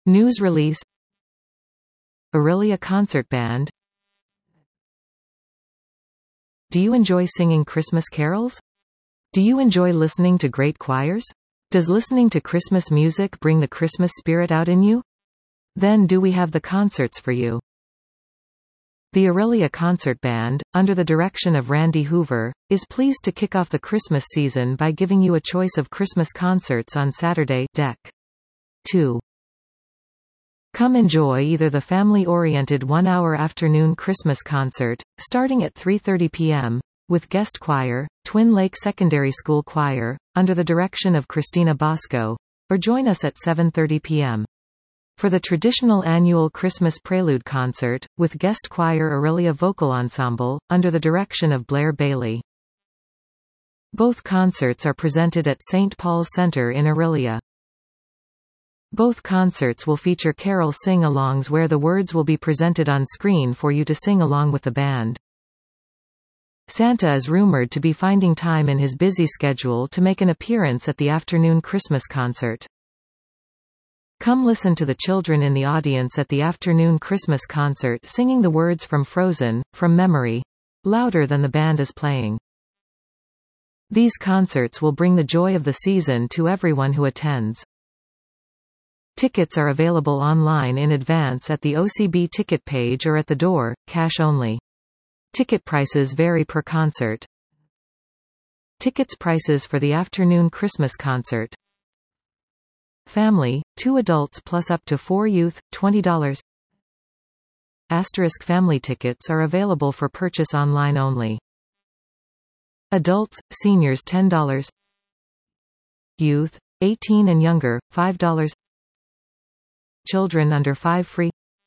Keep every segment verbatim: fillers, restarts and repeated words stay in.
News release. Aurelia Concert Band. Do you enjoy singing Christmas carols? Do you enjoy listening to great choirs? Does listening to Christmas music bring the Christmas spirit out in you? Then do we have the concerts for you. The Aurelia Concert Band, under the direction of Randy Hoover, is pleased to kick off the Christmas season by giving you a choice of Christmas concerts on Saturday, December second. Come enjoy either the family-oriented one-hour afternoon Christmas concert, starting at three thirty p m, with guest choir, Twin Lake Secondary School Choir, under the direction of Christina Bosco, or join us at seven thirty p m for the traditional annual Christmas Prelude concert, with guest choir Aurelia Vocal Ensemble, under the direction of Blair Bailey. Both concerts are presented at Saint Paul's Center in Aurelia. Both concerts will feature carol sing-alongs where the words will be presented on screen for you to sing along with the band. Santa is rumored to be finding time in his busy schedule to make an appearance at the afternoon Christmas concert. Come listen to the children in the audience at the afternoon Christmas concert singing the words from Frozen, from memory, louder than the band is playing. These concerts will bring the joy of the season to everyone who attends. Tickets are available online in advance at the O C B ticket page or at the door, cash only. Ticket prices vary per concert. Tickets prices for the afternoon Christmas concert. Family, two adults plus up to four youth, twenty dollars. Asterisk family tickets are available for purchase online only. Adults, seniors ten dollars. Youth, eighteen and younger, five dollars. Children under five free.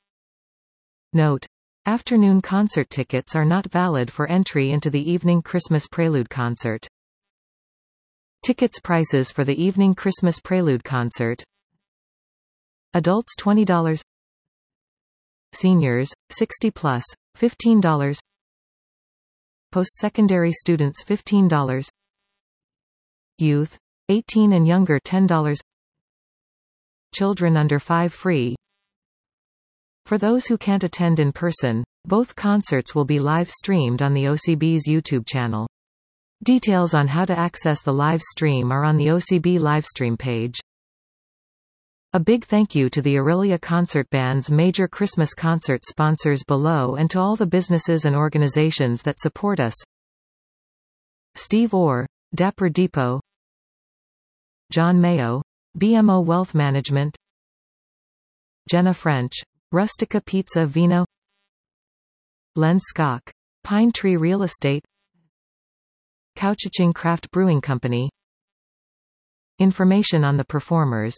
Note: afternoon concert tickets are not valid for entry into the evening Christmas Prelude concert. Tickets prices for the evening Christmas Prelude concert. Adults twenty dollars. Seniors, sixty plus, fifteen dollars. Post-secondary students fifteen dollars. Youth, eighteen and younger ten dollars. Children under five free. For those who can't attend in person, both concerts will be live-streamed on the O C B's YouTube channel. Details on how to access the live stream are on the O C B livestream page. A big thank you to the Aurelia Concert Band's major Christmas concert sponsors below and to all the businesses and organizations that support us. Steve Orr, Dapper Depot. John Mayo, B M O Wealth Management. Jenna French, Rustica Pizza Vino. Len Skok, Pine Tree Real Estate. Couchaching Craft Brewing Company. Information on the performers.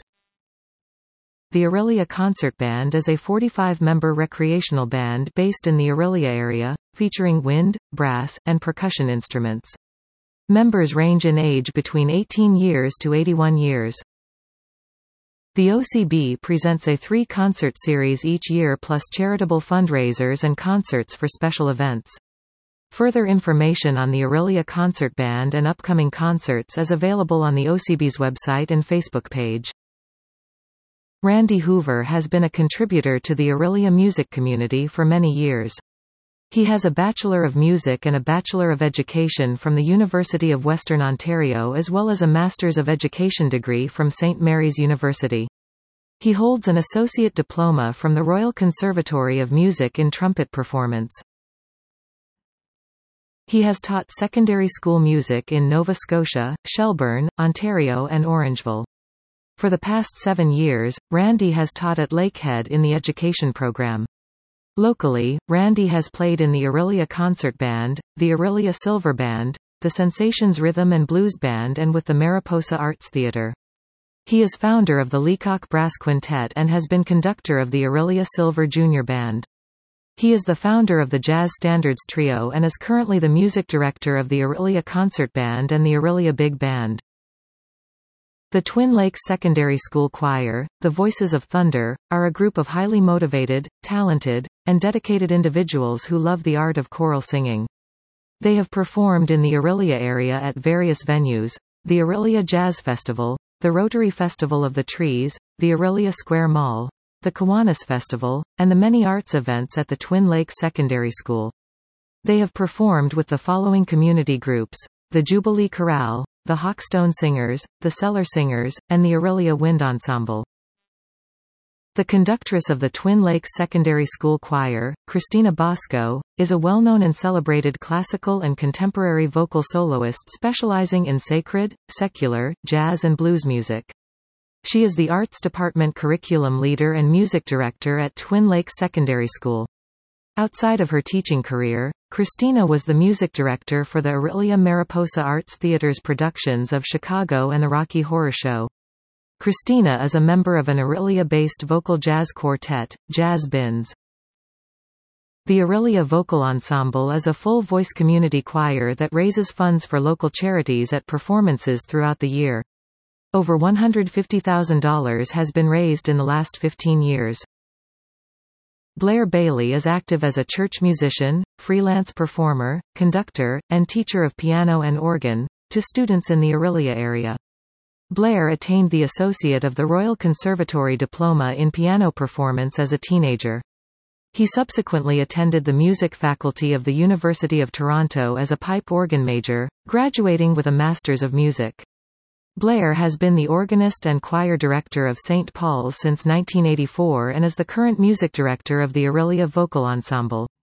The Aurelia Concert Band is a forty-five member recreational band based in the Aurelia area, featuring wind, brass, and percussion instruments. Members range in age between eighteen years to eighty-one years. The O C B presents a three-concert series each year plus charitable fundraisers and concerts for special events. Further information on the Aurelia Concert Band and upcoming concerts is available on the O C B's website and Facebook page. Randy Hoover has been a contributor to the Aurelia music community for many years. He has a Bachelor of Music and a Bachelor of Education from the University of Western Ontario as well as a Masters of Education degree from Saint Mary's University. He holds an Associate Diploma from the Royal Conservatory of Music in Trumpet Performance. He has taught secondary school music in Nova Scotia, Shelburne, Ontario and Orangeville. For the past seven years, Randy has taught at Lakehead in the education program. Locally, Randy has played in the Aurelia Concert Band, the Aurelia Silver Band, the Sensations Rhythm and Blues Band and with the Mariposa Arts Theatre. He is founder of the Leacock Brass Quintet and has been conductor of the Aurelia Silver Junior Band. He is the founder of the Jazz Standards Trio and is currently the music director of the Aurelia Concert Band and the Aurelia Big Band. The Twin Lakes Secondary School Choir, the Voices of Thunder, are a group of highly motivated, talented, and dedicated individuals who love the art of choral singing. They have performed in the Aurelia area at various venues: the Aurelia Jazz Festival, the Rotary Festival of the Trees, the Aurelia Square Mall, the Kiwanis Festival, and the many arts events at the Twin Lakes Secondary School. They have performed with the following community groups: the Jubilee Chorale, the Hawkstone Singers, the Cellar Singers, and the Aurelia Wind Ensemble. The conductress of the Twin Lakes Secondary School Choir, Christina Bosco, is a well-known and celebrated classical and contemporary vocal soloist specializing in sacred, secular, jazz and blues music. She is the Arts Department curriculum leader and music director at Twin Lakes Secondary School. Outside of her teaching career, Christina was the music director for the Aurelia Mariposa Arts Theater's productions of Chicago and the Rocky Horror Show. Christina is a member of an Aurelia-based vocal jazz quartet, Jazz Binns. The Aurelia Vocal Ensemble is a full-voice community choir that raises funds for local charities at performances throughout the year. Over one hundred fifty thousand dollars has been raised in the last fifteen years. Blair Bailey is active as a church musician, freelance performer, conductor, and teacher of piano and organ to students in the Aurelia area. Blair attained the Associate of the Royal Conservatory Diploma in Piano Performance as a teenager. He subsequently attended the music faculty of the University of Toronto as a pipe organ major, graduating with a Masters of Music. Blair has been the organist and choir director of Saint Paul's since nineteen eighty-four and is the current music director of the Aurelia Vocal Ensemble.